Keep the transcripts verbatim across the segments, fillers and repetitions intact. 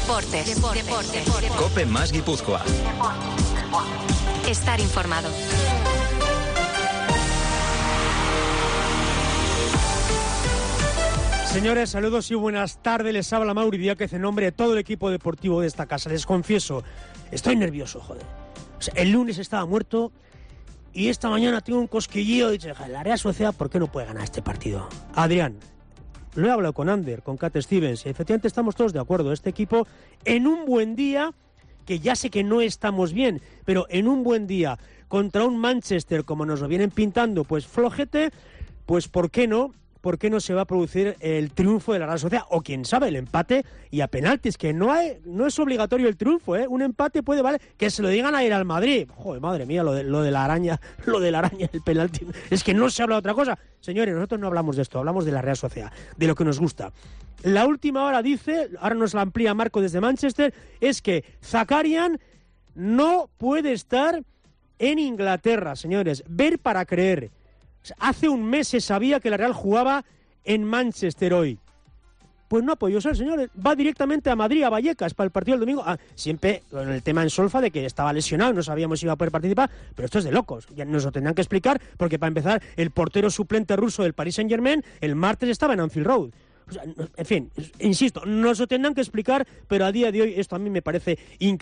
Deportes. Deportes. Deportes. Deportes. COPE más Guipúzcoa. Estar informado. Señores, saludos y buenas tardes. Les habla Mauri Díaz en nombre de todo el equipo deportivo de esta casa. Les confieso, estoy nervioso, joder. O sea, el lunes estaba muerto y esta mañana tengo un cosquilleo y dice, la Real Sociedad, ¿por qué no puede ganar este partido? Adrián, lo he hablado con Ander, con Cat Stevens, y efectivamente estamos todos de acuerdo. Este equipo, en un buen día, que ya sé que no estamos bien, pero en un buen día, contra un Manchester, como nos lo vienen pintando, pues flojete, pues ¿por qué no? ¿Por qué no se va a producir el triunfo de la Real Sociedad? O quién sabe, el empate y a penaltis, que no hay, no es obligatorio el triunfo, ¿eh? Un empate puede valer, que se lo digan a ir al Madrid. Joder, madre mía, lo de, lo de la araña, lo de la araña, el penalti. Es que no se habla de otra cosa. Señores, nosotros no hablamos de esto, hablamos de la Real Sociedad, de lo que nos gusta. La última hora dice, ahora nos la amplía Marco desde Manchester, es que Zakarian no puede estar en Inglaterra, señores. Ver para creer. Hace un mes se sabía que la Real jugaba en Manchester hoy. Pues no ha podido ser, señores. Va directamente a Madrid, a Vallecas, para el partido del domingo. Ah, siempre con el tema en solfa de que estaba lesionado, no sabíamos si iba a poder participar, pero esto es de locos. Ya nos lo tendrán que explicar, porque para empezar, el portero suplente ruso del Paris Saint-Germain el martes estaba en Anfield Road. O sea, en fin, insisto, nos lo tendrán que explicar, pero a día de hoy esto a mí me parece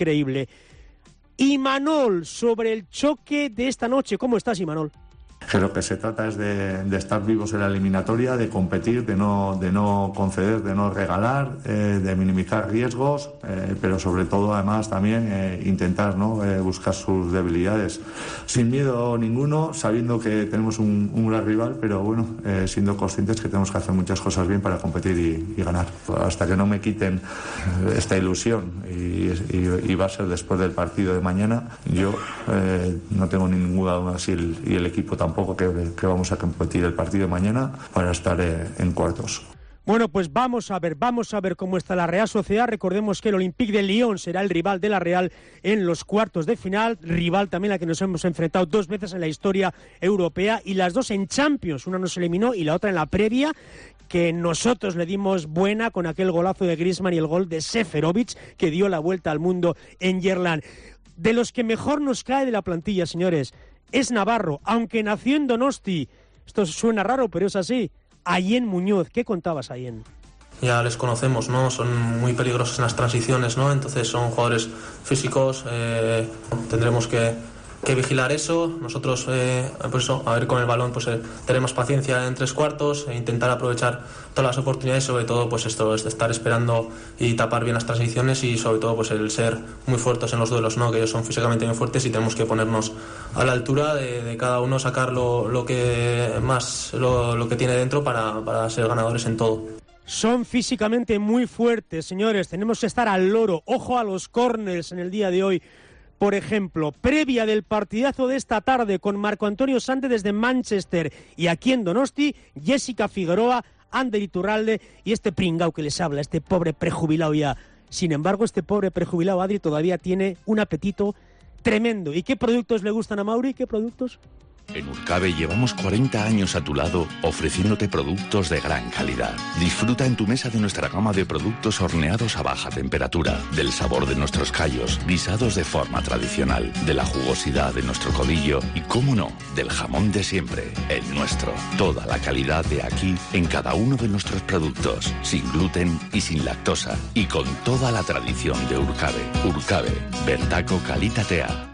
increíble. Imanol, sobre el choque de esta noche. ¿Cómo estás, Imanol? Que lo que se trata es de, de estar vivos en la eliminatoria, de competir, de no, de no conceder, de no regalar, eh, de minimizar riesgos, eh, pero sobre todo además también eh, intentar, ¿no? eh, buscar sus debilidades. Sin miedo ninguno, sabiendo que tenemos un, un gran rival, pero bueno, eh, siendo conscientes que tenemos que hacer muchas cosas bien para competir y, y ganar. Hasta que no me quiten esta ilusión, y, y, y va a ser después del partido de mañana, yo eh, no tengo ninguna duda si el, y el equipo tampoco. Tampoco que, que vamos a competir el partido de mañana para estar eh, en cuartos. Bueno, pues vamos a ver, vamos a ver cómo está la Real Sociedad. Recordemos que el Olympique de Lyon será el rival de la Real en los cuartos de final, rival también a la que nos hemos enfrentado dos veces en la historia europea y las dos en Champions. Una nos eliminó y la otra en la previa, que nosotros le dimos buena con aquel golazo de Griezmann y el gol de Seferovic, que dio la vuelta al mundo en Yerland. De los que mejor nos cae de la plantilla, señores, es Navarro, aunque nació en Donosti. Esto suena raro, pero es así. Ayén Muñoz, ¿qué contabas, Ayén? Ya les conocemos, ¿no? Son muy peligrosos en las transiciones, ¿no? Entonces son jugadores físicos, eh, tendremos que, que vigilar eso. Nosotros, eh, pues eso, a ver con el balón, pues eh, tenemos paciencia en tres cuartos e intentar aprovechar todas las oportunidades, sobre todo pues esto es de estar esperando y tapar bien las transiciones y sobre todo pues el ser muy fuertes en los duelos, ¿no? Que ellos son físicamente muy fuertes y tenemos que ponernos a la altura de, de cada uno, sacar lo, lo que más lo, lo que tiene dentro para, para ser ganadores en todo. Son físicamente muy fuertes, señores. Tenemos que estar al loro. Ojo a los córners en el día de hoy. Por ejemplo, previa del partidazo de esta tarde con Marco Antonio Sánchez desde Manchester y aquí en Donosti, Jessica Figueroa, Ander Iturralde y este pringao que les habla, este pobre prejubilado ya. Sin embargo, este pobre prejubilado Adri todavía tiene un apetito tremendo. ¿Y qué productos le gustan a Mauri? ¿Qué productos? En Urcabe llevamos cuarenta años a tu lado ofreciéndote productos de gran calidad. Disfruta en tu mesa de nuestra gama de productos horneados a baja temperatura, del sabor de nuestros callos, guisados de forma tradicional, de la jugosidad de nuestro codillo y, cómo no, del jamón de siempre, el nuestro. Toda la calidad de aquí en cada uno de nuestros productos, sin gluten y sin lactosa, y con toda la tradición de Urcabe. Urcabe, Bertaco Kalitatea.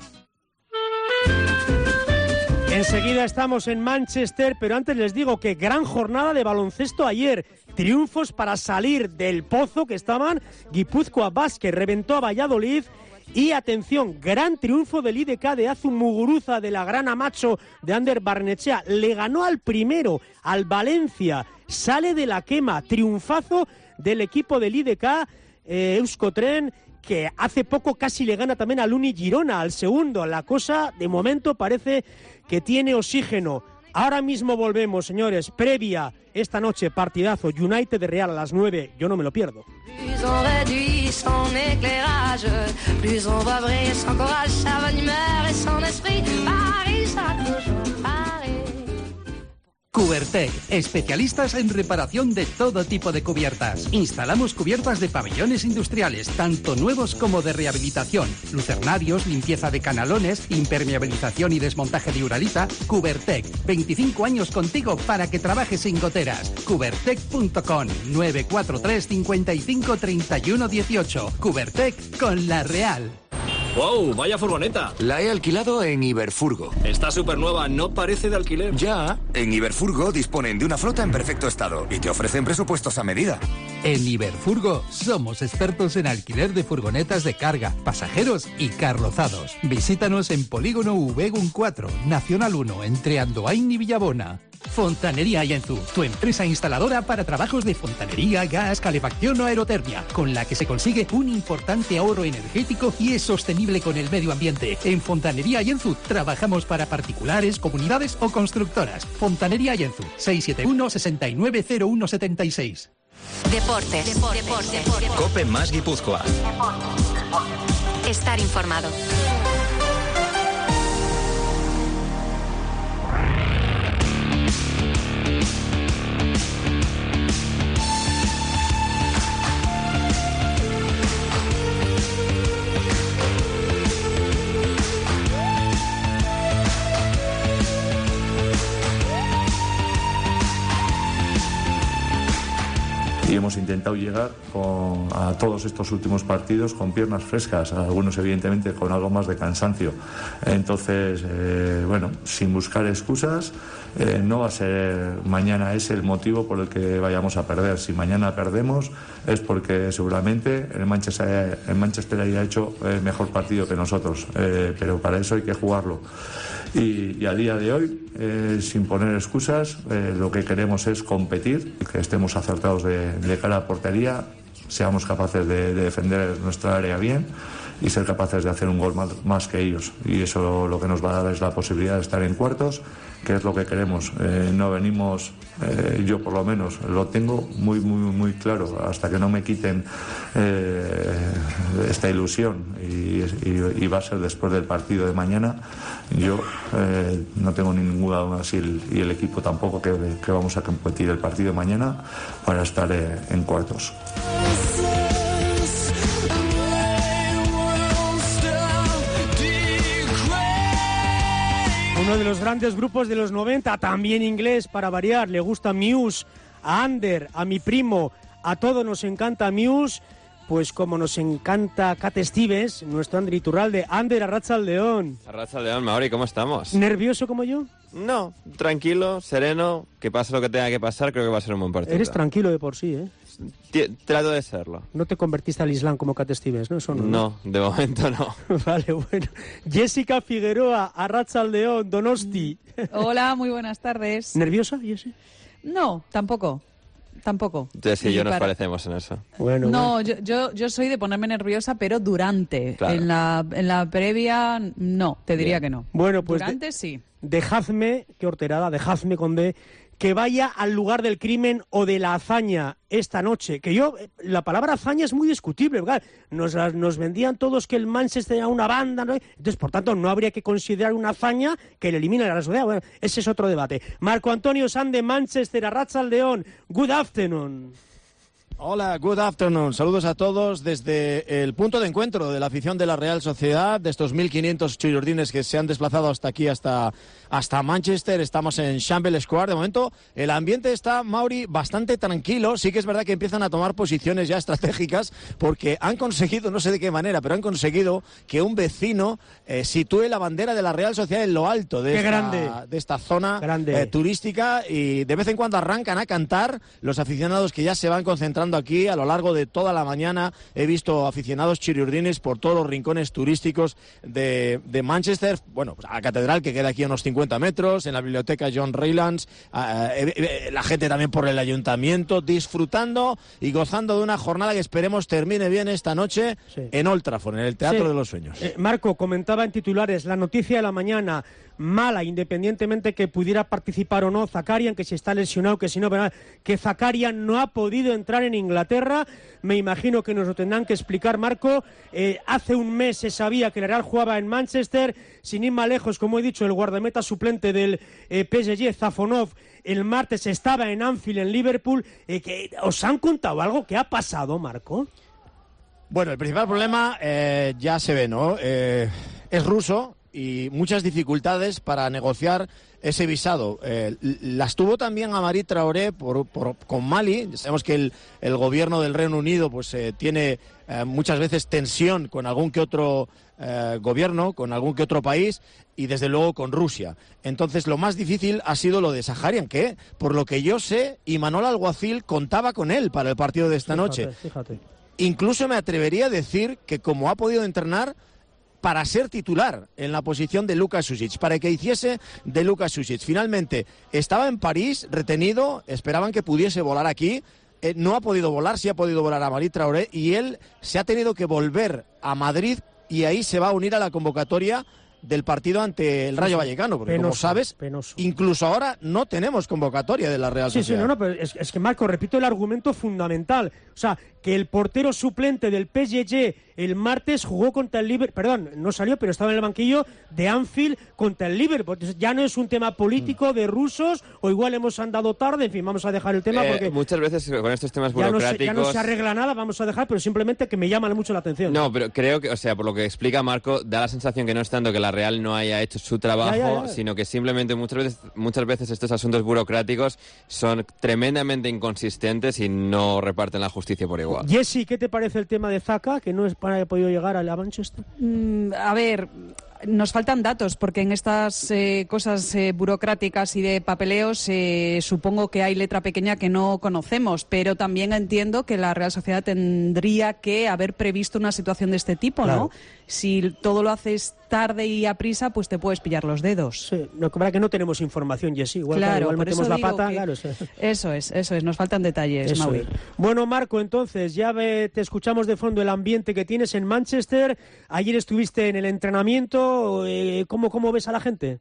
Enseguida estamos en Manchester, pero antes les digo que gran jornada de baloncesto ayer. Triunfos para salir del pozo que estaban. Guipúzcoa Basket reventó a Valladolid. Y atención, gran triunfo del I D K de Azu Muguruza, de la gran Amacho de Ander Barnechea. Le ganó al primero, al Valencia. Sale de la quema. Triunfazo del equipo del I D K, eh, Euskotren, que hace poco casi le gana también al Uni Girona, al segundo. La cosa, de momento, parece que tiene oxígeno. Ahora mismo volvemos, señores. Previa, esta noche, partidazo, United de Real a las nueve. Yo no me lo pierdo. Cubertec, especialistas en reparación de todo tipo de cubiertas. Instalamos cubiertas de pabellones industriales, tanto nuevos como de rehabilitación, lucernarios, limpieza de canalones, impermeabilización y desmontaje de uralita. Cubertec, veinticinco años contigo para que trabajes sin goteras. Cubertec punto com, nueve cuatro tres, cincuenta y cinco, treinta y uno dieciocho. Cubertec con La Real. ¡Wow! ¡Vaya furgoneta! La he alquilado en Iberfurgo. Está súper nueva, no parece de alquiler. Ya, en Iberfurgo disponen de una flota en perfecto estado y te ofrecen presupuestos a medida. En Iberfurgo somos expertos en alquiler de furgonetas de carga, pasajeros y carrozados. Visítanos en Polígono Ubegun cuatro, Nacional uno, entre Andoain y Villabona. Fontanería Yenzu, tu empresa instaladora para trabajos de fontanería, gas, calefacción o aerotermia, con la que se consigue un importante ahorro energético y es sostenible con el medio ambiente. En Fontanería Yenzu trabajamos para particulares, comunidades o constructoras. Fontanería Yenzu, seis siete uno, seis nueve cero uno siete seis. Deportes. Deportes. Deportes. Cope más Guipúzcoa. Estar informado. Y hemos intentado llegar con, a todos estos últimos partidos con piernas frescas, algunos evidentemente con algo más de cansancio. Entonces, eh, bueno, sin buscar excusas, eh, no va a ser mañana ese el motivo por el que vayamos a perder. Si mañana perdemos es porque seguramente el Manchester, el Manchester haya hecho el mejor partido que nosotros, eh, pero para eso hay que jugarlo. Y, y a día de hoy, eh, sin poner excusas, eh, lo que queremos es competir, que estemos acertados de, de cara a portería, seamos capaces de, de defender nuestra área bien y ser capaces de hacer un gol más, más que ellos. Y eso lo que nos va a dar es la posibilidad de estar en cuartos, que es lo que queremos. Eh, no venimos, eh, yo por lo menos lo tengo muy, muy, muy claro, hasta que no me quiten eh, esta ilusión y, y, y va a ser después del partido de mañana. Yo eh, no tengo ninguna duda, si el, y el equipo tampoco, que, que vamos a competir el partido de mañana para estar eh, en cuartos. Uno de los grandes grupos de los noventa, también inglés para variar, le gusta Muse, a Ander, a mi primo, a todos nos encanta Muse, pues como nos encanta Cat Stevens, nuestro Ander Iturralde. Ander, Arratsaldeon. Arratsaldeon, Mauri, ¿cómo estamos? ¿Nervioso como yo? No, tranquilo, sereno, que pase lo que tenga que pasar, creo que va a ser un buen partido. Eres tranquilo de por sí, ¿eh? T- trato de serlo. No te convertiste al Islam como Cat Stevens, ¿no? Eso no, no, no, de momento no. Vale, bueno. Jessica Figueroa, Arratsaldeon, Donosti. Hola, muy buenas tardes. ¿Nerviosa, Jessica? No, tampoco. Tampoco. Entonces, sí, y yo nos para... parecemos en eso. Bueno, no, bueno. Yo, yo, yo soy de ponerme nerviosa, pero durante. Claro. En la, en la previa, no, te diría Bien. que no. Bueno, pues durante, de, sí. Dejadme, qué horterada, dejadme con D, que vaya al lugar del crimen o de la hazaña esta noche. Que yo, la palabra hazaña es muy discutible, ¿verdad? Nos, nos vendían todos que el Manchester era una banda, ¿no? Entonces, por tanto, no habría que considerar una hazaña que le elimine a la sociedad. Bueno, ese es otro debate. Marco Antonio Sande, Manchester, Arratsaldeon, good afternoon. Hola, good afternoon. Saludos a todos desde el punto de encuentro de la afición de la Real Sociedad, de estos mil quinientos chillordines que se han desplazado hasta aquí, hasta, hasta Manchester. Estamos en Shamble Square. De momento, el ambiente está, Mauri, bastante tranquilo. Sí que es verdad que empiezan a tomar posiciones ya estratégicas porque han conseguido, no sé de qué manera, pero han conseguido que un vecino eh, sitúe la bandera de la Real Sociedad en lo alto de, esta, de esta zona eh, turística, y de vez en cuando arrancan a cantar los aficionados que ya se van concentrando aquí a lo largo de toda la mañana. He visto aficionados chiriurdines por todos los rincones turísticos de, de Manchester. Bueno, pues a la catedral, que queda aquí a unos cincuenta metros, en la biblioteca John Rylands, eh, eh, la gente también por el ayuntamiento, disfrutando y gozando de una jornada que esperemos termine bien esta noche, sí, en Old Trafford, en el Teatro, sí, de los Sueños. Eh, Marco, comentaba en titulares la noticia de la mañana, mala, independientemente que pudiera participar o no Zakarian, que si está lesionado, que si no, pero que Zakarian no ha podido entrar en Inglaterra. Me imagino que nos lo tendrán que explicar, Marco. Eh, hace un mes se sabía que el Real jugaba en Manchester. Sin ir más lejos, como he dicho, el guardameta suplente del eh, P S G, Zafonov, el martes estaba en Anfield, en Liverpool. Eh, que, ¿Os han contado algo? ¿Qué ha pasado, Marco? Bueno, el principal problema eh, ya se ve, ¿no? Eh, es ruso y muchas dificultades para negociar ese visado. Eh, las tuvo también Amari Traoré por, por, con Mali. Sabemos que el, el gobierno del Reino Unido pues eh, tiene eh, muchas veces tensión con algún que otro eh, gobierno, con algún que otro país y desde luego con Rusia. Entonces lo más difícil ha sido lo de Saharian, que por lo que yo sé, Imanol Alguacil contaba con él para el partido de esta Fíjate, noche. Fíjate. Incluso me atrevería a decir que como ha podido entrenar para ser titular en la posición de Luka Šušić, para que hiciese de Luka Šušić. Finalmente estaba en París retenido, esperaban que pudiese volar aquí, eh, no ha podido volar, sí ha podido volar a Amari Traoré y él se ha tenido que volver a Madrid y ahí se va a unir a la convocatoria del partido ante el Rayo Vallecano, porque penoso, como sabes, penoso. incluso ahora no tenemos convocatoria de la Real Sí, Sociedad. sí, no, no, pero es, es que Marco, repito el argumento fundamental. O sea, que el portero suplente del P S G el martes jugó contra el Liverpool, perdón, no salió, pero estaba en el banquillo de Anfield contra el Liverpool. Entonces, ya no es un tema político de rusos, o igual hemos andado tarde, en fin, vamos a dejar el tema Eh, porque muchas veces con estos temas ya no, se, burocráticos... ya no se arregla nada, vamos a dejar, pero simplemente que me llaman mucho la atención. No, pero creo que, o sea, por lo que explica Marco, da la sensación que no es tanto que la Real no haya hecho su trabajo, Ya, ya, ya. sino que simplemente muchas veces, muchas veces estos asuntos burocráticos son tremendamente inconsistentes y no reparten la justicia por igual. Jessy, ¿qué te parece el tema de Zaka, que no es para haber podido llegar a la Manchester? Mm, a ver, nos faltan datos, porque en estas eh, cosas eh, burocráticas y de papeleos eh, supongo que hay letra pequeña que no conocemos, pero también entiendo que la Real Sociedad tendría que haber previsto una situación de este tipo, Claro. ¿no? Si todo lo haces tarde y a prisa, pues te puedes pillar los dedos. Sí, lo que pasa es que no tenemos información, Jessy. Igual, Claro, claro, igual por metemos eso la digo pata, que- claro. Sí. Eso es, eso es, nos faltan detalles, Eso Mauri. es. Bueno, Marco, entonces, ya ve- te escuchamos de fondo el ambiente que tienes en Manchester. Ayer estuviste en el entrenamiento. eh, ¿cómo, ¿Cómo ves a la gente?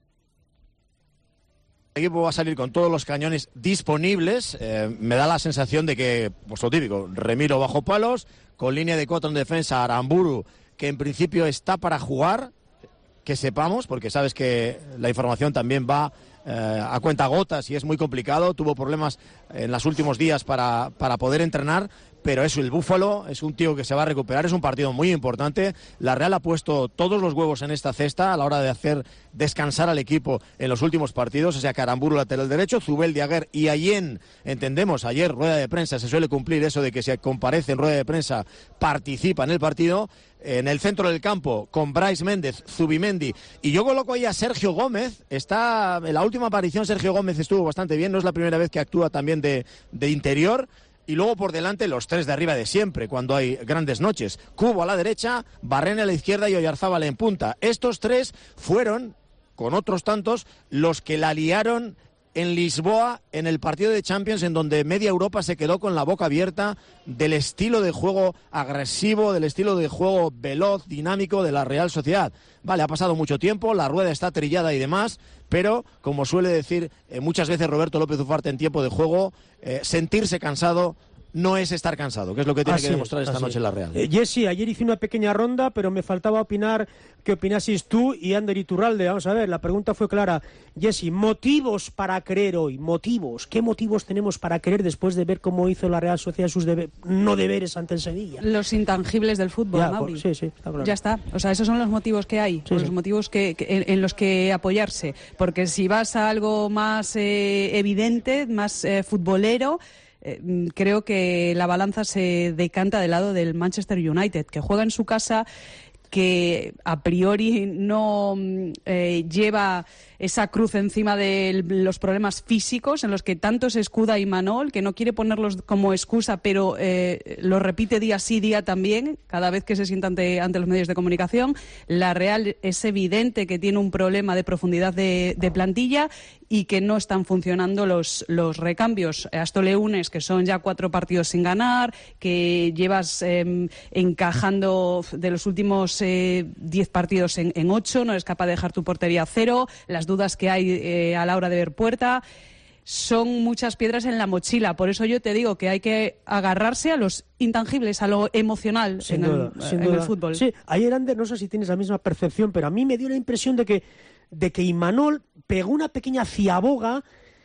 El equipo va a salir con todos los cañones disponibles. Eh, me da la sensación de que, pues lo típico, Remiro bajo palos, con línea de cuatro en defensa, Aramburu, que en principio está para jugar, que sepamos, porque sabes que la información también va eh, a cuentagotas y es muy complicado. Tuvo problemas en los últimos días para, para poder entrenar, pero es el Búfalo, es un tío que se va a recuperar, es un partido muy importante. La Real ha puesto todos los huevos en esta cesta a la hora de hacer descansar al equipo en los últimos partidos, o sea, Aramburu lateral derecho, Zubel Diaguer y Allen, entendemos, ayer rueda de prensa, se suele cumplir eso de que si comparece en rueda de prensa participa en el partido. En el centro del campo, con Brais Méndez, Zubimendi, y yo coloco ahí a Sergio Gómez. Está en la última aparición, Sergio Gómez estuvo bastante bien, no es la primera vez que actúa también de, de interior. Y luego por delante los tres de arriba de siempre, cuando hay grandes noches. Cubo a la derecha, Barrena a la izquierda y Oyarzábal en punta. Estos tres fueron, con otros tantos, los que la liaron en Lisboa en el partido de Champions, en donde media Europa se quedó con la boca abierta del estilo de juego agresivo, del estilo de juego veloz, dinámico de la Real Sociedad. Vale, ha pasado mucho tiempo, la rueda está trillada y demás, pero como suele decir eh, muchas veces Roberto López Ufarte en tiempo de juego, eh, sentirse cansado no es estar cansado, que es lo que tiene Así que demostrar es, esta así noche es. la Real. Eh, Jessy, ayer hice una pequeña ronda, pero me faltaba opinar qué opinasis tú y Ander Iturralde. Vamos a ver, la pregunta fue clara. Jessy, motivos para creer hoy, motivos. ¿Qué motivos tenemos para creer después de ver cómo hizo la Real Sociedad sus debe- no deberes ante el Sevilla? Los intangibles del fútbol, Ya, Mauri. por- sí, sí, está claro. Ya está. O sea, esos son los motivos que hay, Sí, los sí. motivos que, que- en, en los que apoyarse. Porque si vas a algo más eh, evidente, más eh, futbolero, eh, mm, creo que la balanza se decanta del lado del Manchester United, que juega en su casa, que a priori no mm, eh, lleva esa cruz encima de los problemas físicos en los que tanto se escuda Imanol, que no quiere ponerlos como excusa, pero eh, lo repite día sí, día también, cada vez que se sienta ante, ante los medios de comunicación. La Real es evidente que tiene un problema de profundidad de, de plantilla y que no están funcionando los, los recambios. A esto le unes que son ya cuatro partidos sin ganar, que llevas eh, encajando de los últimos eh, diez partidos en, en ocho, no eres capaz de dejar tu portería a cero, las dudas que hay eh, a la hora de ver puerta. son muchas piedras en la mochila. Por eso yo te digo que hay que agarrarse a los intangibles, a lo emocional sin en, duda, el, sin en duda. el fútbol. Sí, ayer, Ander, no sé si tienes la misma percepción, pero a mí me dio la impresión de que, de que Imanol pegó una pequeña ciaboga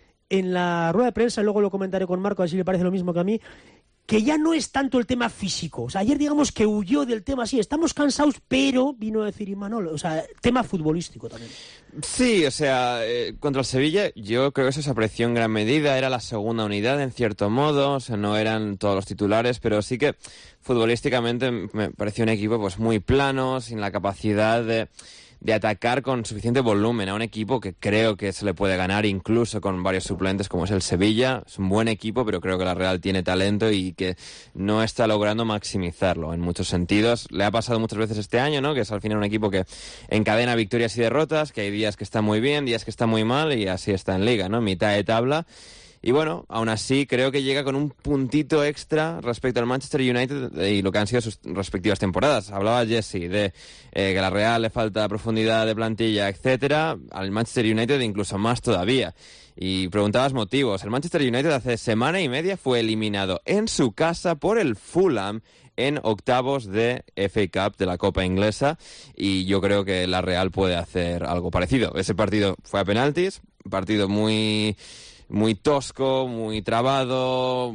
en la rueda de prensa, luego lo comentaré con Marco, a ver si le parece lo mismo que a mí, que ya no es tanto el tema físico. O sea, ayer digamos que huyó del tema, sí, estamos cansados, pero vino a decir Imanol, o sea, tema futbolístico también. Sí, o sea, eh, contra el Sevilla yo creo que eso se apreció en gran medida, era la segunda unidad en cierto modo, o sea, no eran todos los titulares, pero sí que futbolísticamente me pareció un equipo pues muy plano, sin la capacidad de... de atacar con suficiente volumen a un equipo que creo que se le puede ganar incluso con varios suplentes como es el Sevilla. Es un buen equipo, pero creo que la Real tiene talento y que no está logrando maximizarlo en muchos sentidos. Le ha pasado muchas veces este año, ¿no? Que es al final un equipo que encadena victorias y derrotas, que hay días que está muy bien, días que está muy mal y así está en Liga, ¿no? Mitad de tabla. Y bueno, aún así creo que llega con un puntito extra respecto al Manchester United y lo que han sido sus respectivas temporadas. Hablaba Jesse de eh, que a la Real le falta profundidad de plantilla, etcétera. Al Manchester United incluso más todavía. Y preguntabas motivos. El Manchester United hace semana y media fue eliminado en su casa por el Fulham en octavos de F A Cup de la Copa Inglesa y yo creo que la Real puede hacer algo parecido. Ese partido fue a penaltis, partido muy... muy tosco, muy trabado,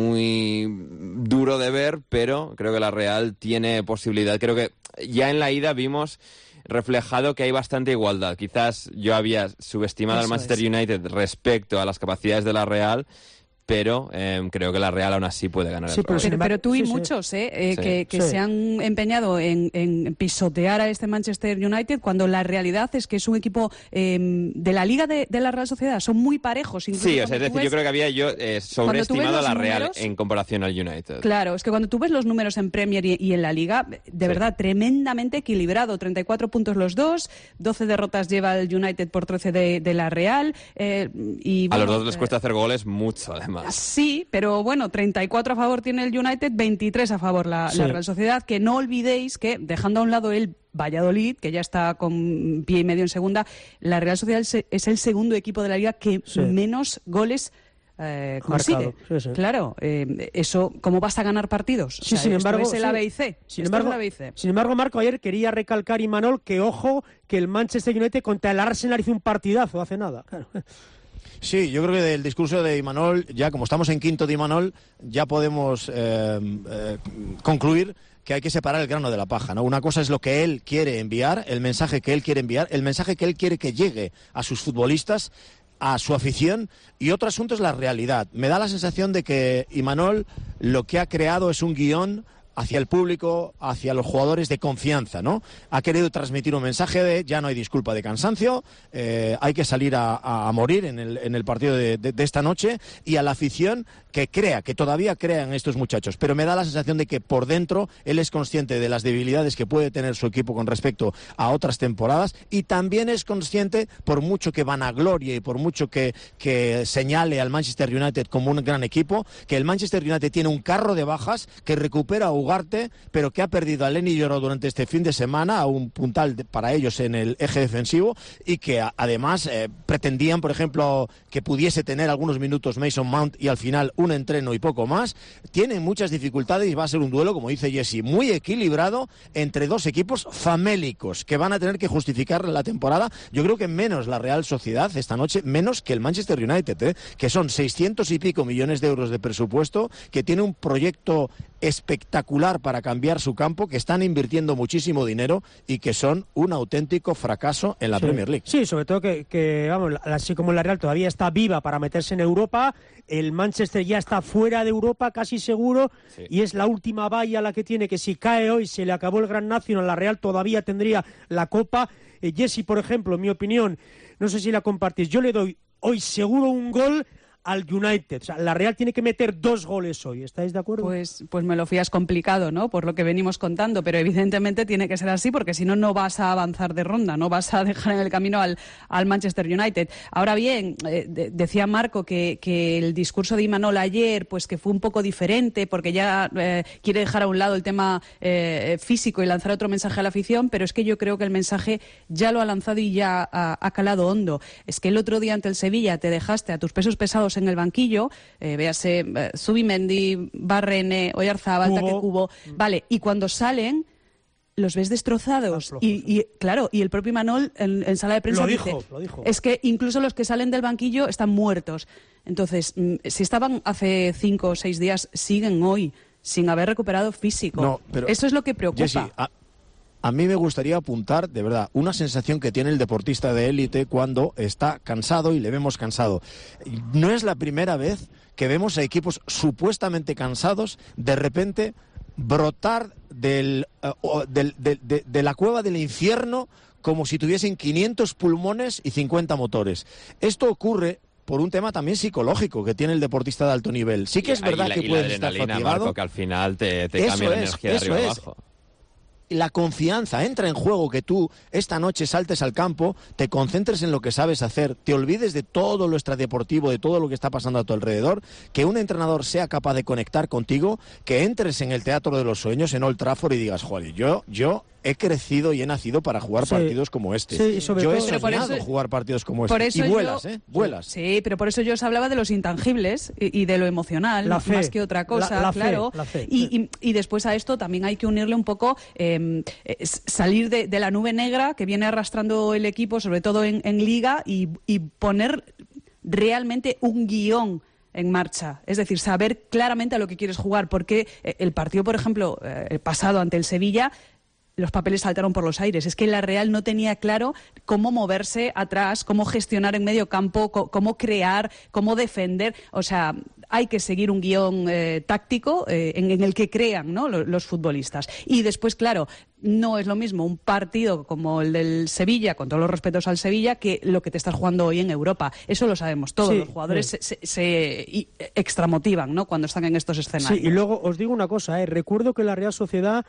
muy duro de ver, pero creo que la Real tiene posibilidad. Creo que ya en la ida vimos reflejado que hay bastante igualdad. Quizás yo había subestimado Eso al Manchester es. United respecto a las capacidades de la Real, pero eh, creo que la Real aún así puede ganar sí, el pero, partido. pero, pero tú y sí, muchos eh, eh, sí. que, que Sí. se han empeñado en, en pisotear a este Manchester United cuando la realidad es que es un equipo eh, de la Liga de, de la Real Sociedad. Son muy parejos. Incluso Sí, o sea, es decir, ves, yo creo que había yo eh, sobreestimado a la Real números, en comparación al United. Claro, es que cuando tú ves los números en Premier y, y en la Liga, de sí. verdad, tremendamente equilibrado. treinta y cuatro puntos los dos, doce derrotas lleva el United por trece de, de la Real. Eh, y, bueno, a los dos les eh, cuesta hacer goles mucho, además. Sí, pero bueno, treinta y cuatro a favor tiene el United, veintitrés a favor la, Sí. la Real Sociedad, que no olvidéis que, dejando a un lado el Valladolid, que ya está con pie y medio en segunda, la Real Sociedad es el segundo equipo de la Liga que sí. menos goles eh, consigue. Sí, sí. Claro, eh, eso, ¿cómo vas a ganar partidos? Sí, o sea, sin embargo, esto es el sí. A B y C. Sin Esto embargo, es el A B y C. sin embargo, Marco, ayer quería recalcar Imanol que, ojo, que el Manchester United contra el Arsenal hizo un partidazo hace nada. Claro. Sí, yo creo que del discurso de Imanol, ya como estamos en quinto de Imanol, ya podemos eh, eh, concluir que hay que separar el grano de la paja, ¿no? Una cosa es lo que él quiere enviar, el mensaje que él quiere enviar, el mensaje que él quiere que llegue a sus futbolistas, a su afición, y otro asunto es la realidad. Me da la sensación de que Imanol lo que ha creado es un guión hacia el público, hacia los jugadores de confianza, ¿no? Ha querido transmitir un mensaje de ya no hay disculpa de cansancio, eh, hay que salir a, a morir en el, en el partido de, de, de esta noche, y a la afición que crea, que todavía crea en estos muchachos. Pero me da la sensación de que por dentro él es consciente de las debilidades que puede tener su equipo con respecto a otras temporadas, y también es consciente, por mucho que vanaglorie y por mucho que, que señale al Manchester United como un gran equipo, que el Manchester United tiene un carro de bajas que recupera a Ugarte, pero que ha perdido a Lenny Yoro durante este fin de semana, a un puntal de, para ellos en el eje defensivo, y que a, además eh, pretendían, por ejemplo, que pudiese tener algunos minutos Mason Mount y al final un entreno y poco más. Tienen muchas dificultades y va a ser un duelo, como dice Jesse, muy equilibrado entre dos equipos famélicos que van a tener que justificar la temporada. Yo creo que menos la Real Sociedad esta noche, menos que el Manchester United, ¿eh? que son seiscientos y pico millones de euros de presupuesto, que tiene un proyecto espectacular para cambiar su campo, que están invirtiendo muchísimo dinero y que son un auténtico fracaso en la sí. Premier League. Sí, sobre todo que, que, vamos, así como la Real todavía está viva para meterse en Europa, el Manchester ya está fuera de Europa casi seguro, sí. y es la última valla la que tiene, que si cae hoy, se le acabó el Gran Nacional, la Real todavía tendría la Copa. Eh, Jesse, por ejemplo, en mi opinión, no sé si la compartís, yo le doy hoy seguro un gol al United. O sea, la Real tiene que meter dos goles hoy. ¿Estáis de acuerdo? Pues, pues me lo fías complicado, ¿no? Por lo que venimos contando, pero evidentemente tiene que ser así porque si no, no vas a avanzar de ronda, no vas a dejar en el camino al, al Manchester United. Ahora bien, eh, de, decía Marco que, que el discurso de Imanol ayer, pues que fue un poco diferente porque ya eh, quiere dejar a un lado el tema eh, físico y lanzar otro mensaje a la afición, pero es que yo creo que el mensaje ya lo ha lanzado y ya ha, ha calado hondo. Es que el otro día ante el Sevilla te dejaste a tus pesos pesados en el banquillo, eh, véase eh, Zubimendi, Barrene, Oyarzábal, Taque Cubo, vale, y cuando salen los ves destrozados y, y claro, y el propio Imanol en, en sala de prensa lo dijo, dice, lo dijo. Es que incluso los que salen del banquillo están muertos. Entonces, si estaban hace cinco o seis días, siguen hoy sin haber recuperado físico. No, pero, eso es lo que preocupa. Jessie, a, a mí me gustaría apuntar, de verdad, una sensación que tiene el deportista de élite cuando está cansado y le vemos cansado. No es la primera vez que vemos a equipos supuestamente cansados de repente brotar del, uh, del, de, de, de la cueva del infierno como si tuviesen quinientos pulmones y cincuenta motores. Esto ocurre por un tema también psicológico que tiene el deportista de alto nivel. Sí que es verdad y la, que y puedes la estar fatigado. Marco, que al final te, te cambia la es, energía de arriba es. abajo. La confianza entra en juego, que tú esta noche saltes al campo, te concentres en lo que sabes hacer, te olvides de todo lo extradeportivo, de todo lo que está pasando a tu alrededor, que un entrenador sea capaz de conectar contigo, que entres en el teatro de los sueños, en Old Trafford, y digas, joder, yo, yo he crecido y he nacido para jugar sí. partidos como este. Sí, y sobre yo todo, he soñado eso, jugar partidos como este. Y vuelas, yo, ¿eh? Vuelas. Sí, pero por eso yo os hablaba de los intangibles y, y de lo emocional, la fe, más que otra cosa, la, la claro. Fe, la fe. Y, y, y después a esto también hay que unirle un poco, eh, salir de, de la nube negra que viene arrastrando el equipo, sobre todo en, en Liga, y, y poner realmente un guión en marcha, es decir, saber claramente a lo que quieres jugar, porque el partido, por ejemplo, el pasado ante el Sevilla, los papeles saltaron por los aires. Es que la Real no tenía claro cómo moverse atrás, cómo gestionar en medio campo, cómo crear, cómo defender. O sea, hay que seguir un guión eh, táctico eh, en, en el que crean, ¿no?, los, los futbolistas. Y después, claro, no es lo mismo un partido como el del Sevilla, con todos los respetos al Sevilla, que lo que te estás jugando hoy en Europa. Eso lo sabemos todos. Sí, los jugadores sí. se, se, se extramotivan, ¿no?, cuando están en estos escenarios. Sí, y luego os digo una cosa, ¿eh? Recuerdo que la Real Sociedad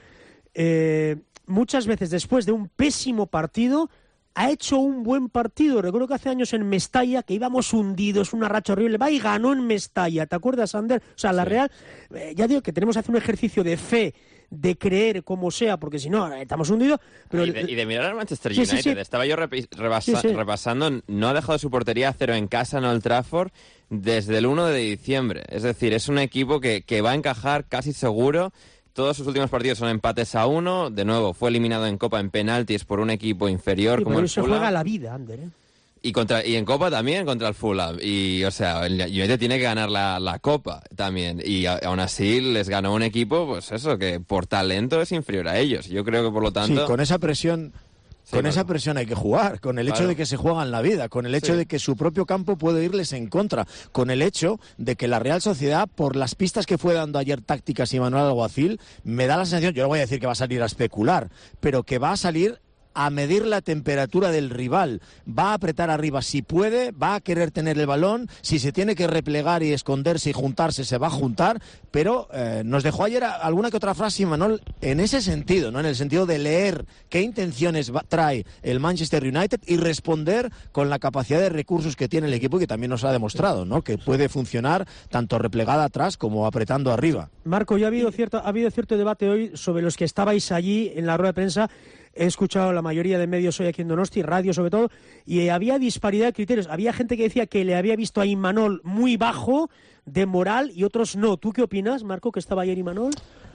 Eh, muchas veces después de un pésimo partido ha hecho un buen partido. Recuerdo que hace años en Mestalla, que íbamos hundidos, una racha horrible, va y ganó en Mestalla, ¿te acuerdas, Ander? O sea, la sí. Real, eh, ya digo que tenemos que hacer un ejercicio de fe, de creer como sea, porque si no, estamos hundidos. Pero... Y, de, y de mirar al Manchester United, sí, sí, sí. Estaba yo rebasa, sí, sí. repasando, no ha dejado su portería a cero en casa en Old Trafford desde el uno de diciembre. Es decir, es un equipo que, que va a encajar casi seguro. Todos sus últimos partidos son empates a uno. De nuevo, fue eliminado en Copa en penaltis por un equipo inferior sí, como el se Fulham. Juega la vida, Ander, ¿eh? Y, contra, y en Copa también contra el Fulham. Y, o sea, el United tiene que ganar la, la Copa también. Y a, aún así les ganó un equipo, pues eso, que por talento es inferior a ellos. Yo creo que por lo tanto... Sí, con esa presión... Sí, con claro. esa presión hay que jugar, con el hecho claro. de que se juegan la vida, con el hecho sí. de que su propio campo puede irles en contra, con el hecho de que la Real Sociedad, por las pistas que fue dando ayer tácticas y Manuel Alguacil, me da la sensación, yo no voy a decir que va a salir a especular, pero que va a salir a medir la temperatura del rival, va a apretar arriba si puede, va a querer tener el balón, si se tiene que replegar y esconderse y juntarse, se va a juntar, pero eh, nos dejó ayer alguna que otra frase, Imanol, en ese sentido, ¿no?, en el sentido de leer qué intenciones va, trae el Manchester United y responder con la capacidad de recursos que tiene el equipo y que también nos ha demostrado, ¿no?, que puede funcionar tanto replegada atrás como apretando arriba. Marco, ya ha habido cierto, ha habido cierto debate hoy sobre los que estabais allí en la rueda de prensa. He escuchado la mayoría de medios hoy aquí en Donosti, radio sobre todo, y había disparidad de criterios. Había gente que decía que le había visto a Imanol muy bajo de moral y otros no. ¿Tú qué opinas, Marco, que estaba ayer Imanol?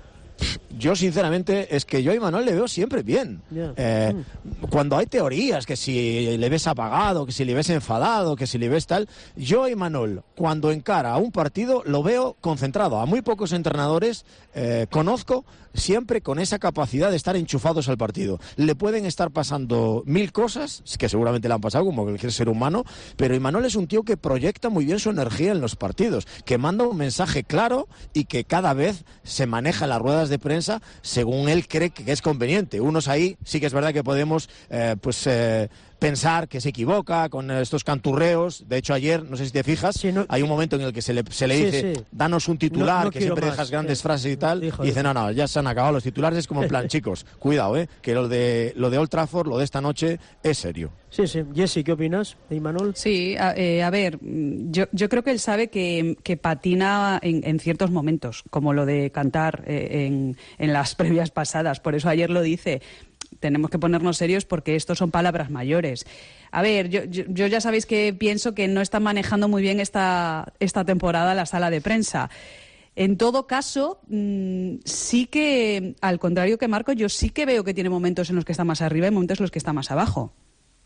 Yo, sinceramente, es que yo a Imanol le veo siempre bien. Yeah. Eh, mm. Cuando hay teorías, que si le ves apagado, que si le ves enfadado, que si le ves tal... Yo a Imanol, cuando encara a un partido, lo veo concentrado. A muy pocos entrenadores eh, conozco siempre con esa capacidad de estar enchufados al partido. Le pueden estar pasando mil cosas, que seguramente le han pasado, como cualquier ser humano, pero Imanol es un tío que proyecta muy bien su energía en los partidos, que manda un mensaje claro y que cada vez se maneja en las ruedas de prensa según él cree que es conveniente. Unos ahí sí que es verdad que podemos eh, pues eh, pensar que se equivoca con estos canturreos. De hecho, ayer, no sé si te fijas, sí, no, hay un momento en el que se le, se le sí, dice, sí. danos un titular, no, no que siempre más, dejas grandes sí. frases y tal, dijo, y dice, no, no, ya se han acabado los titulares, es como en plan, chicos, cuidado, eh, que lo de, lo de Old Trafford, lo de esta noche, es serio. Sí, sí. Jessy, ¿qué opinas de Imanol? Sí, a, eh, a ver, yo, yo creo que él sabe que, que patina en, en ciertos momentos, como lo de cantar eh, en, en las previas pasadas. Por eso ayer lo dice, tenemos que ponernos serios porque estos son palabras mayores. A ver, yo, yo, yo ya sabéis que pienso que no están manejando muy bien esta, esta temporada la sala de prensa. En todo caso, mmm, sí que, al contrario que Marco, yo sí que veo que tiene momentos en los que está más arriba y momentos en los que está más abajo.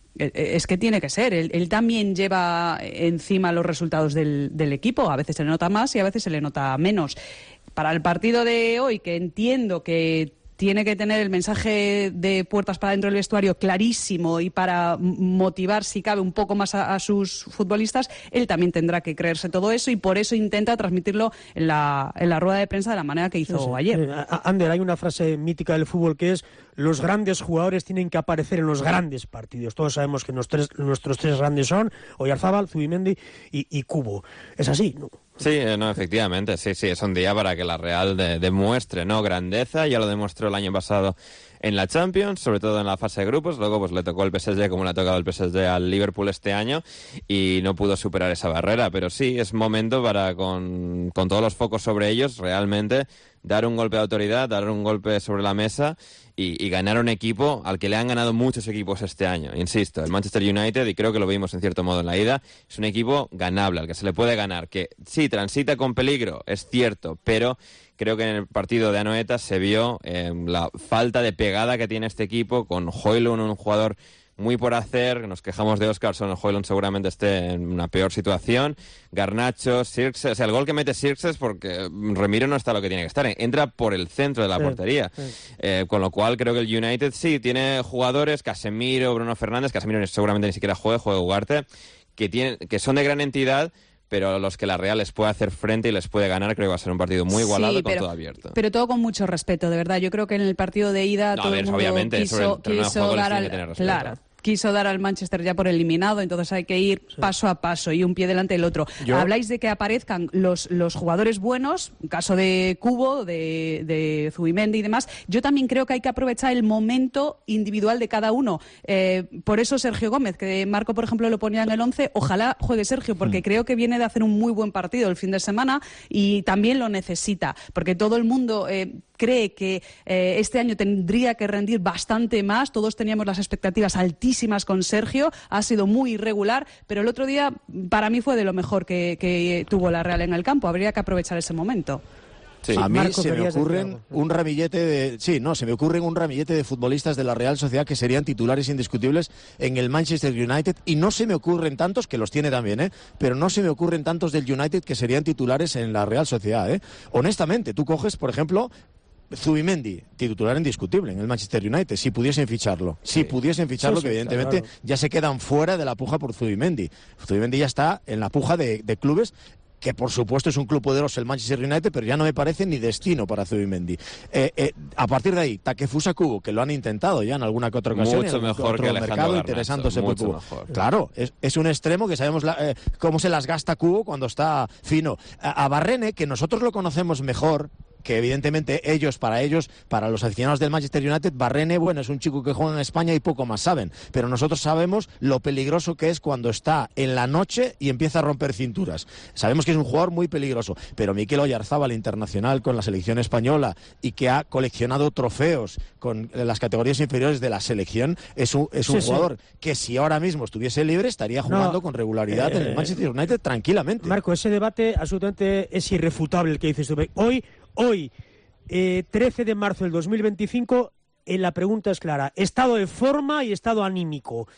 Es que tiene que ser. Él, él también lleva encima los resultados del, del equipo. A veces se le nota más y a veces se le nota menos. Para el partido de hoy, que entiendo que tiene que tener el mensaje de puertas para dentro del vestuario clarísimo y para motivar, si cabe, un poco más a, a sus futbolistas, él también tendrá que creerse todo eso y por eso intenta transmitirlo en la, en la rueda de prensa de la manera que hizo sí, sí. ayer. Eh, Ander, hay una frase mítica del fútbol que es: los grandes jugadores tienen que aparecer en los grandes partidos. Todos sabemos que nuestros tres, nuestros tres grandes son Oyarzábal, Zubimendi y, y Kubo. ¿Es así? ¿No? Sí, no, efectivamente, sí, sí, es un día para que la Real de, demuestre, ¿no?, grandeza. Ya lo demostró el año pasado en la Champions, sobre todo en la fase de grupos. Luego pues le tocó el P S G como le ha tocado el P S G al Liverpool este año y no pudo superar esa barrera. Pero sí, es momento para, con, con todos los focos sobre ellos, realmente dar un golpe de autoridad, dar un golpe sobre la mesa y, y ganar un equipo al que le han ganado muchos equipos este año. Insisto, el Manchester United, y creo que lo vimos en cierto modo en la ida, es un equipo ganable, al que se le puede ganar, que sí, transita con peligro, es cierto, pero creo que en el partido de Anoeta se vio eh, la falta de pegada que tiene este equipo, con Højlund, un jugador muy por hacer. Nos quejamos de Óscarsson, el Højlund seguramente esté en una peor situación. Garnacho, Sirkzee, o sea, el gol que mete Sirkzee es porque Remiro no está lo que tiene que estar, entra por el centro de la sí, portería, sí. Eh, con lo cual creo que el United sí tiene jugadores, Casemiro, Bruno Fernández, Casemiro seguramente ni siquiera juegue, juega Ugarte, que, tienen, que son de gran entidad, pero a los que la Real les puede hacer frente y les puede ganar. Creo que va a ser un partido muy igualado, sí, pero, con todo abierto. Pero todo con mucho respeto, de verdad. Yo creo que en el partido de ida no, todo a ver, el mundo obviamente, quiso, sobre el quiso dar al... Claro. quiso dar al Manchester ya por eliminado, entonces hay que ir sí. paso a paso y un pie delante del otro. ¿Yo? Habláis de que aparezcan los, los jugadores buenos, caso de Kubo, de, de Zubimendi y demás. Yo también creo que hay que aprovechar el momento individual de cada uno. Eh, por eso Sergio Gómez, que Marco, por ejemplo, lo ponía en el once, ojalá juegue Sergio, porque mm. creo que viene de hacer un muy buen partido el fin de semana y también lo necesita, porque todo el mundo eh, cree que eh, este año tendría que rendir bastante más. Todos teníamos las expectativas altísimas con Sergio, ha sido muy irregular, pero el otro día para mí fue de lo mejor que, que tuvo la Real en el campo. Habría que aprovechar ese momento. Sí. A mí Marco, se me ocurren un ramillete de sí, no, se me ocurren un ramillete de futbolistas de la Real Sociedad que serían titulares indiscutibles en el Manchester United, y no se me ocurren tantos, que los tiene también, ¿eh? pero no se me ocurren tantos del United que serían titulares en la Real Sociedad, ¿eh? Honestamente, tú coges, por ejemplo, Zubimendi, titular indiscutible en el Manchester United, si pudiesen ficharlo. Si sí. pudiesen ficharlo, sí, sí, que evidentemente claro. ya se quedan fuera de la puja por Zubimendi. Zubimendi ya está en la puja de, de clubes, que por supuesto es un club poderoso el Manchester United, pero ya no me parece ni destino para Zubimendi. Eh, eh, a partir de ahí, Takefusa Kubo, que lo han intentado ya en alguna que otra ocasión. Mucho mejor otro que mercado interesándose por Kubo. Claro, es, es un extremo que sabemos la, eh, cómo se las gasta Kubo cuando está fino. A, a Barrene, que nosotros lo conocemos mejor, que evidentemente ellos, para ellos, para los aficionados del Manchester United, Barrene, bueno, es un chico que juega en España y poco más saben, pero nosotros sabemos lo peligroso que es cuando está en la noche y empieza a romper cinturas. Sabemos que es un jugador muy peligroso, pero Mikel Oyarzábal, internacional con la selección española y que ha coleccionado trofeos con las categorías inferiores de la selección, es un, es un sí, jugador sí. que si ahora mismo estuviese libre estaría jugando no, con regularidad eh, en el Manchester United tranquilamente. Marco, ese debate absolutamente es irrefutable el que dices tú. Hoy Hoy, eh, trece de marzo del dos mil veinticinco, eh, la pregunta es clara. Estado de forma y estado anímico.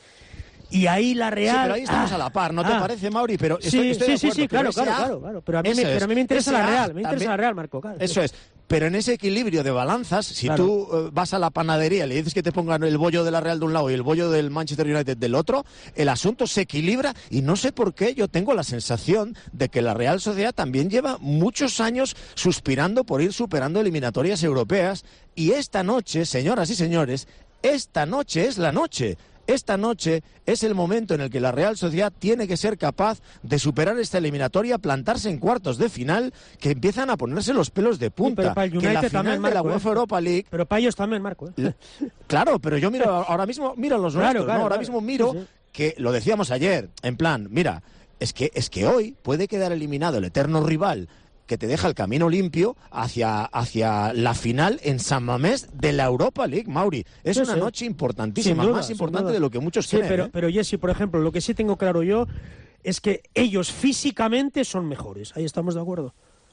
Y ahí la Real... Sí, pero ahí estamos ah, a la par, ¿no te ah, parece, Mauri? Pero estoy, sí, estoy sí, de acuerdo, sí, sí, claro, claro, claro, claro. Pero a mí, me, pero a mí me interesa la Real, me interesa también, la Real, Marco. Claro, eso es. Pero en ese equilibrio de balanzas, si claro. tú uh, vas a la panadería y le dices que te pongan el bollo de la Real de un lado y el bollo del Manchester United del otro, el asunto se equilibra, y no sé por qué yo tengo la sensación de que la Real Sociedad también lleva muchos años suspirando por ir superando eliminatorias europeas, y esta noche, señoras y señores, esta noche es la noche. esta noche es el momento en el que la Real Sociedad tiene que ser capaz de superar esta eliminatoria, plantarse en cuartos de final, que empiezan a ponerse los pelos de punta. Sí, pero para el que en la United final también, de la Marco, UEFA ¿eh? Europa League... Pero para ellos también, Marco. ¿eh? Claro, pero yo miro ahora mismo, miro los Claro, nuestros, claro, ¿no? Ahora claro. mismo miro Sí, sí. que, lo decíamos ayer, en plan, mira, es que, es que hoy puede quedar eliminado el eterno rival que te deja el camino limpio hacia, hacia la final en San Mamés de la Europa League, Mauri. Es Sí, una sí. noche importantísima, Sin duda, más sin importante duda. de lo que muchos Sí, creen. pero, ¿eh? pero Jesse, por ejemplo, lo que sí tengo claro yo es que ellos físicamente son mejores. Ahí estamos de acuerdo.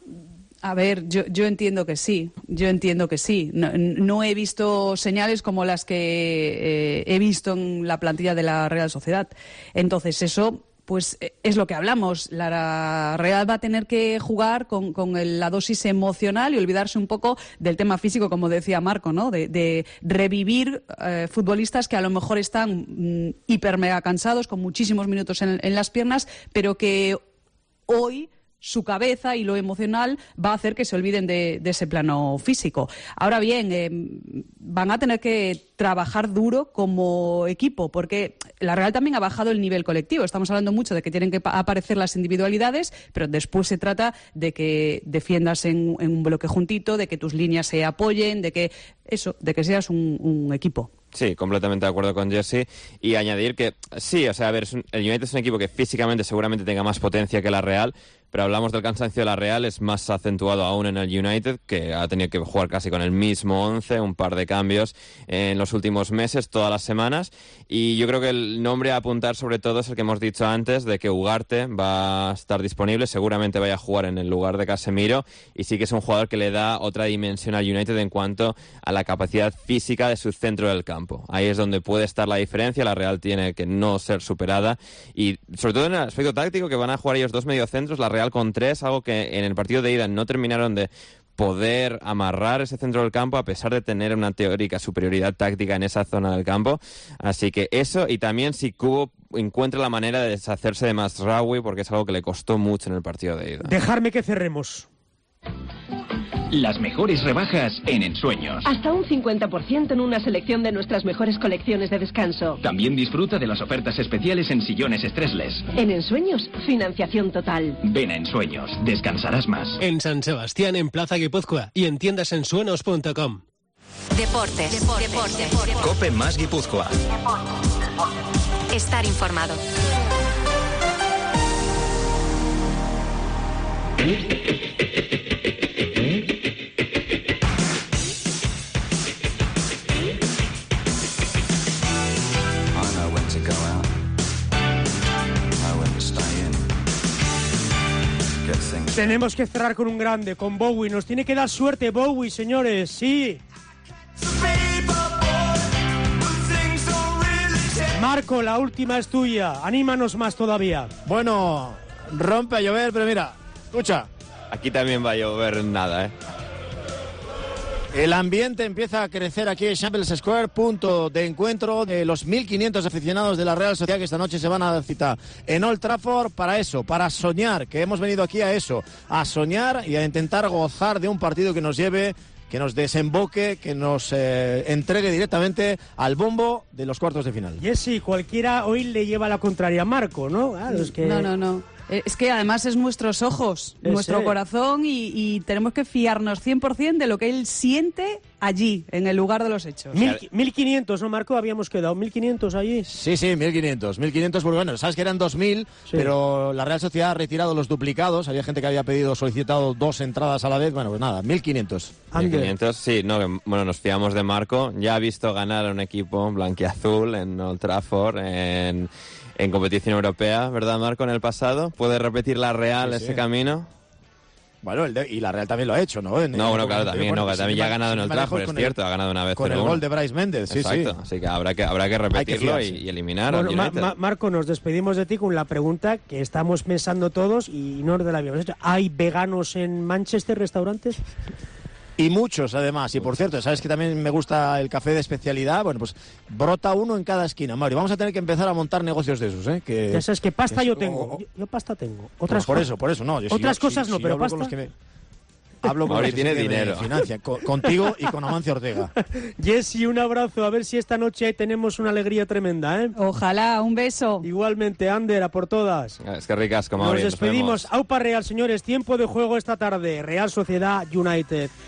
A ver, yo, yo entiendo que sí, yo entiendo que sí. No, no he visto señales como las que eh, he visto en la plantilla de la Real Sociedad. Entonces, eso... pues es lo que hablamos. La Real va a tener que jugar con, con el, la dosis emocional y olvidarse un poco del tema físico, como decía Marco, ¿no? De, de revivir eh, futbolistas que a lo mejor están mm, hiper mega cansados, con muchísimos minutos en, en las piernas, pero que hoy su cabeza y lo emocional va a hacer que se olviden de, de ese plano físico. Ahora bien, eh, van a tener que trabajar duro como equipo, porque la Real también ha bajado el nivel colectivo. Estamos hablando mucho de que tienen que aparecer las individualidades, pero después se trata de que defiendas en, en un bloque juntito, de que tus líneas se apoyen, de que eso, de que seas un, un equipo. Sí, completamente de acuerdo con Jesse. Y añadir que sí, o sea, a ver, es un, el United es un equipo que físicamente seguramente tenga más potencia que la Real, pero hablamos del cansancio de la Real, es más acentuado aún en el United, que ha tenido que jugar casi con el mismo once, un par de cambios en los últimos meses, todas las semanas. Y yo creo que el nombre a apuntar sobre todo es el que hemos dicho antes, de que Ugarte va a estar disponible, seguramente vaya a jugar en el lugar de Casemiro, y sí que es un jugador que le da otra dimensión al United en cuanto a la capacidad física de su centro del campo. Ahí es donde puede estar la diferencia, la Real tiene que no ser superada, y sobre todo en el aspecto táctico, que van a jugar ellos dos mediocentros, la Real con tres, algo que en el partido de ida no terminaron de poder amarrar ese centro del campo a pesar de tener una teórica superioridad táctica en esa zona del campo. Así que eso, y también si Kubo encuentra la manera de deshacerse de Mazraoui, porque es algo que le costó mucho en el partido de ida. Dejarme que cerremos. Las mejores rebajas en Ensueños. Hasta un cincuenta por ciento en una selección de nuestras mejores colecciones de descanso. También disfruta de las ofertas especiales en sillones Stressless. En Ensueños, financiación total. Ven a Ensueños, descansarás más. En San Sebastián, en Plaza Guipúzcoa y en tiendas ensuenos punto com. Deportes, deportes, deportes, deportes. Cope más Guipúzcoa. Estar informado. Tenemos que cerrar con un grande, con Bowie. Nos tiene que dar suerte Bowie, señores, sí. Marco, la última es tuya. Anímanos más todavía. Bueno, rompe a llover, pero mira, escucha. Aquí también va a llover nada, ¿eh? El ambiente empieza a crecer aquí en Champions Square, punto de encuentro de los mil quinientos aficionados de la Real Sociedad que esta noche se van a dar cita en Old Trafford para eso, para soñar, que hemos venido aquí a eso, a soñar y a intentar gozar de un partido que nos lleve, que nos desemboque, que nos eh, entregue directamente al bombo de los cuartos de final. Jessy, cualquiera hoy le lleva la contraria a Marco, ¿no? Claro, es que... No, no, no. Es que además es nuestros ojos, Ese. nuestro corazón y, y tenemos que fiarnos cien por ciento de lo que él siente allí, en el lugar de los hechos. Mil, mil quinientos, ¿no, Marco? Habíamos quedado mil quinientos allí. Sí, sí, mil quinientos. mil quinientos, pues bueno, sabes que eran dos mil, sí. Pero la Real Sociedad ha retirado los duplicados. Había gente que había pedido, solicitado dos entradas a la vez. Bueno, pues nada, mil quinientos. mil quinientos, sí, no, que, bueno, nos fiamos de Marco. Ya ha visto ganar a un equipo blanquiazul en Old Trafford, en... en competición europea, ¿verdad, Marco, en el pasado? ¿Puede repetir la Real sí, ese sí. camino? Bueno, el de, y la Real también lo ha hecho, ¿no? En, no, bueno, claro, también, bueno, no, pues también ya ha ganado en el Trafford, es cierto, el, ha ganado una vez. Con el gol de Brais Méndez, sí, Exacto, sí. Así que habrá que, habrá que repetirlo que y, y eliminar bueno, al United. Ma- Ma- Marco, nos despedimos de ti con la pregunta que estamos pensando todos y no de la habíamos hecho. ¿Hay veganos en Manchester, restaurantes? Y muchos, además. Y por cierto, ¿sabes que también me gusta el café de especialidad? Bueno, pues brota uno en cada esquina, Mario. Vamos a tener que empezar a montar negocios de esos, ¿eh? Que, ya sabes que pasta que yo eso, tengo. oh, yo, yo pasta tengo. Otras pues por eso, por eso, no. Yo, otras si yo, cosas si, no, si pero yo pasta... Con los que me... Hablo con Mauri la que tiene sí que me dinero. financia, con- contigo y con Amancio Ortega. Jessy, un abrazo. A ver si esta noche ahí tenemos una alegría tremenda, ¿eh? Ojalá, un beso. Igualmente, Ander, a por todas. Es que ricas como Nos Mauri, despedimos. vemos. Aupa Real, señores. Tiempo de juego esta tarde. Real Sociedad United.